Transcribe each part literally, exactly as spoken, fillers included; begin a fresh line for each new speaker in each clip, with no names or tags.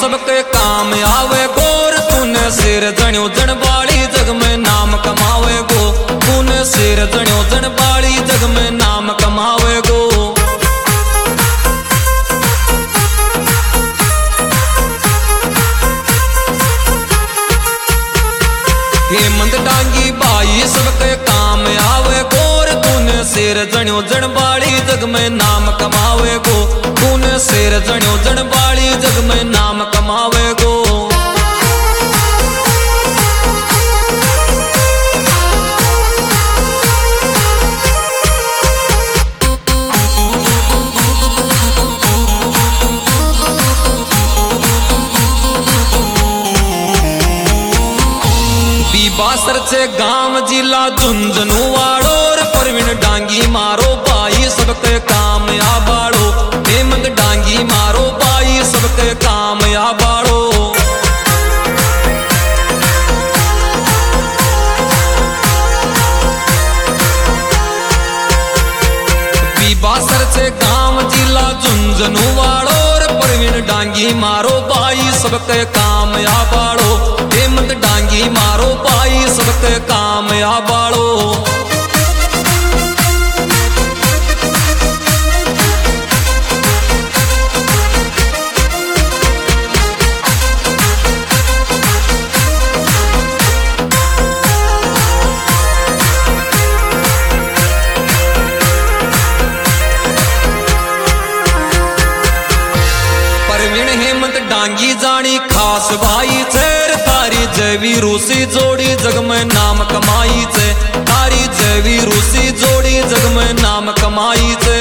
सबके काम आवे गोर। तूने सिर जण्यो जन बाड़ी जग में नाम कमावे गो। तूने सिर जण्यो जन बाड़ी जग में नाम कमावे गो। हेमंत डांगी बाई सबके काम आवे गोर। तूने सिर जण्यो जन बाड़ी जग में नाम कमावे गो। तूने सिर जण्यो जन बाड़ी जग में नाम कमावे गो। बासर से गांव जिला झुंझुनू वाड़ो। परवीन डांगी मारो बाई सबके काम आ बाड़ो। हेमंत डांगी मारो बाई सबके काम आ बाड़ो। बासर से गांव जिला झुंझुनू वाड़ो। परवीन डांगी मारो बाई सबके काम आ बाड़ो। हेमंत डांगी मारो बाई सबके काम आ बाड़ो। परवीन हेमंत डांगी जानी खास भाई चेर। तारी जैवी रूसी जोड़ी जग में नाम कमाई छे। तारी जैवी रूसी जोड़ी जग में नाम कमाई छे।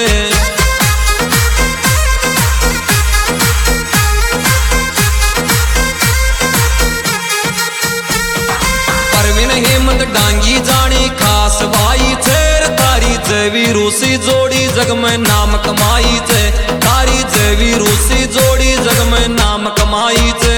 परवीन हेमंत डांगी जानी खास भाई चेर। तारी जैवी रूसी जोड़ी जग में नाम कमाई छे। तारी जैवी रूसी जोड़ी जग में नाम कमाई छे।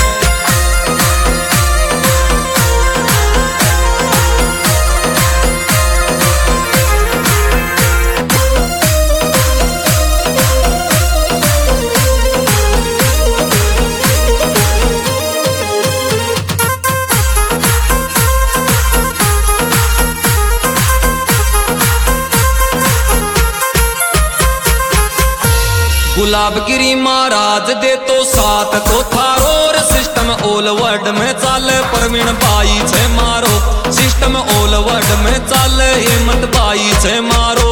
गुलाबगिरी महाराज दे तो साथ को थारोर। सिस्टम ऑल वर्ल्ड में चाले परवीन बाई छे मारो। सिस्टम ऑल वर्ल्ड में चाले हेमंत बाई छे मारो।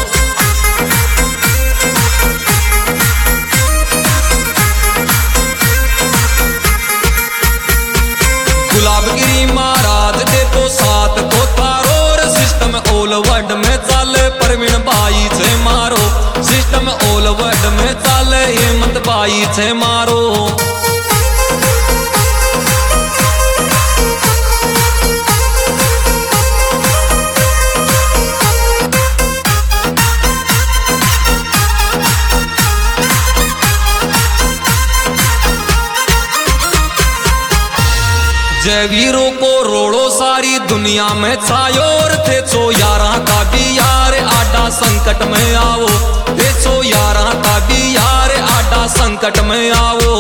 गुलाबगिरी महाराज दे तो साथ को थारोर। सिस्टम ऑल वर्ल्ड में चाले परवीन बाई छे मारो। सिस्टम ऑल वर्ल्ड में चाले हेमंत बाई छे मारो। जय वीरों को रोड़ो सारी दुनिया में छायोर। थे सो यारा का भी यार आडा संकट में आओ। थे सो यारा का भी यार आडा संकट में आओ।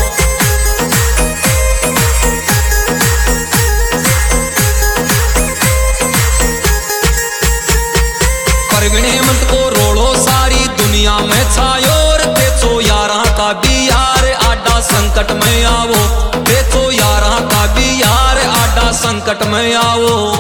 परवीन हेमंत को रोड़ो सारी दुनिया में छायोर। थे सो यारा का भी यार आडा संकट में आओ। थे सो यारा का भी यार आडा संकट में आओ।